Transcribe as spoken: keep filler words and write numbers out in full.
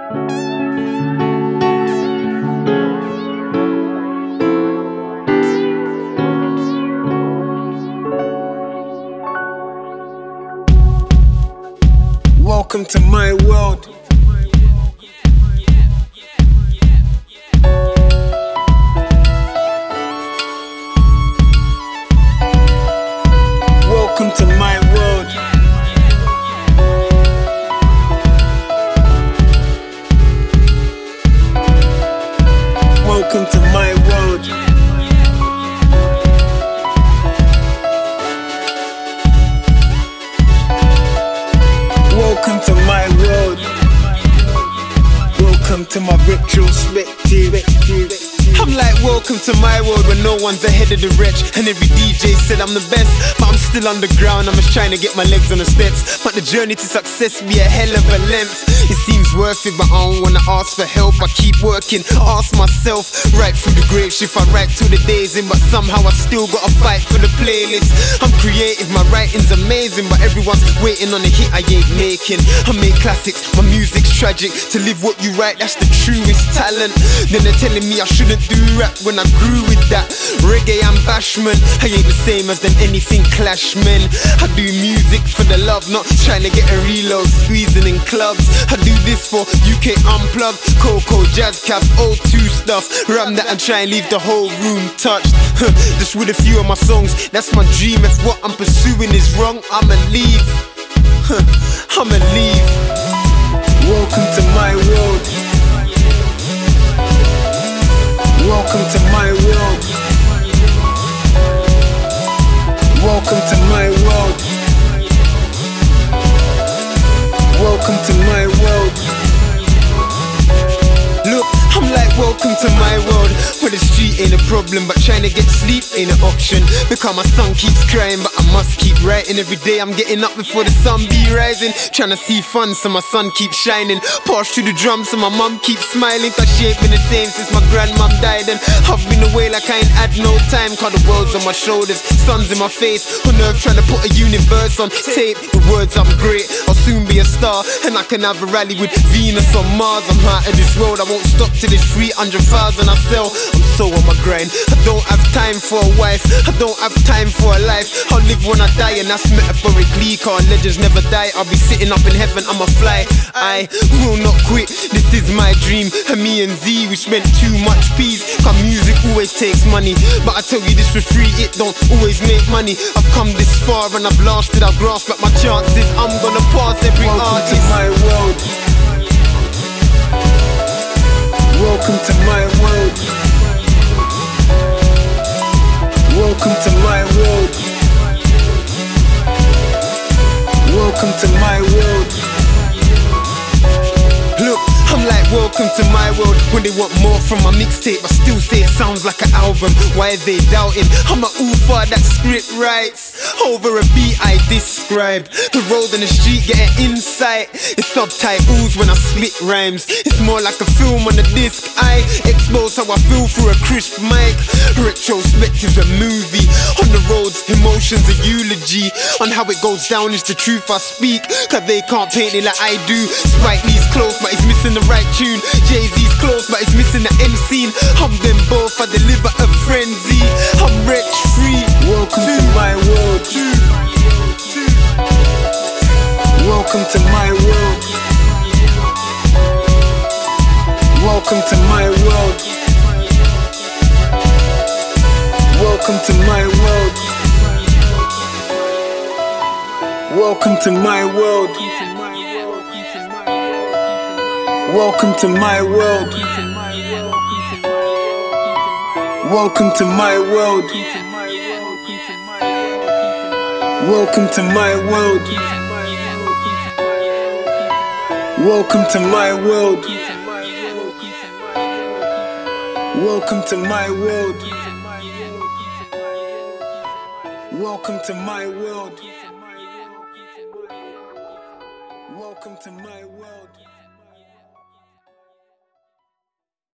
Welcome to my world. Welcome to my world. Welcome to my world. Welcome to my world. Welcome to my retrospective. I'm like, welcome to my world where no one's ahead of the wretch. And every D J said I'm the best, but I'm still underground. I'm just trying to get my legs on the steps. But the journey to success be a hell of a length. It seems worth it, but I don't wanna ask for help. I keep working, ask myself, right through the grave shift. I write till the day's in, but somehow I still gotta fight for the playlist. I'm creative, my writing's amazing, but everyone's waiting on a hit I ain't making. I make classics, my music's tragic. To live what you write, that's the truest talent. Then they're telling me I shouldn't do rap when I grew with that reggae and bashment. I ain't the same as them anything clash men. I do music for the love, not trying to get a reload, squeezing in clubs. I do this for U K Unplugged, Coco, Jazz Caps, O two stuff. Ram that and try and leave the whole room touched. Just with a few of my songs, that's my dream. If what I'm pursuing is wrong, I'ma leave. I'ma leave. Welcome to my world. Welcome to my world. Welcome to my world. Welcome to my world. Look, I'm like, welcome to my world, where the street ain't a problem, but trying to get sleep ain't an option. Because my son keeps crying, but I must keep writing. Every day I'm getting up before the sun be rising. Trying to see fun, so my sun keeps shining. Pass through the drums, so my mum keeps smiling. Cause she ain't been the same since my grandmom died. And I've been away like I ain't had no time. Cause the world's on my shoulders, sun's in my face. On earth trying to put a universe on tape. The words I'm great, I'll soon be a star. And I can have a rally with Venus on Mars. I'm out of this world, I won't stop till it's three hundred thousand I sell. I'm so on my grind, I don't have time for a wife, I don't have time for a life. I'll live when I die, and that's metaphorically. Cause legends never die, I'll be sitting up in heaven, I'ma fly. I will not quit, this is my dream. And me and Z, we spent too much peace. Cause music always takes money, but I tell you this for free, it don't always make money. I've come this far and I've lasted, I've grasped at my chances. I'm gonna pass every Welcome artist. to my world. Welcome to my world. Welcome to my world. Welcome to my world. Look, I'm like, welcome to my world. When they want more from my mixtape, I still say it sounds like an album. Why are they doubting? I'm a oofa that script writes over a beat I describe. The road and the street get an insight. It's subtitles when I split rhymes. It's more like a film on the disc. I expose how I feel through a crisp mic. Retrospective's a movie. On the roads, emotions a eulogy. On how it goes down is the truth I speak. Cause they can't paint it like I do. Spike Lee's close but he's missing the right tune. Jay-Z's close but he's missing the M scene. I'm them both, I deliver a frenzy. I'm rich free. Welcome to my world. Welcome to my world. Welcome to my world. Welcome to my world. Welcome to my world. Welcome to my world. Welcome to my world. Welcome to my world. Welcome to my world. Welcome to my world. Welcome to my world. Welcome to my world.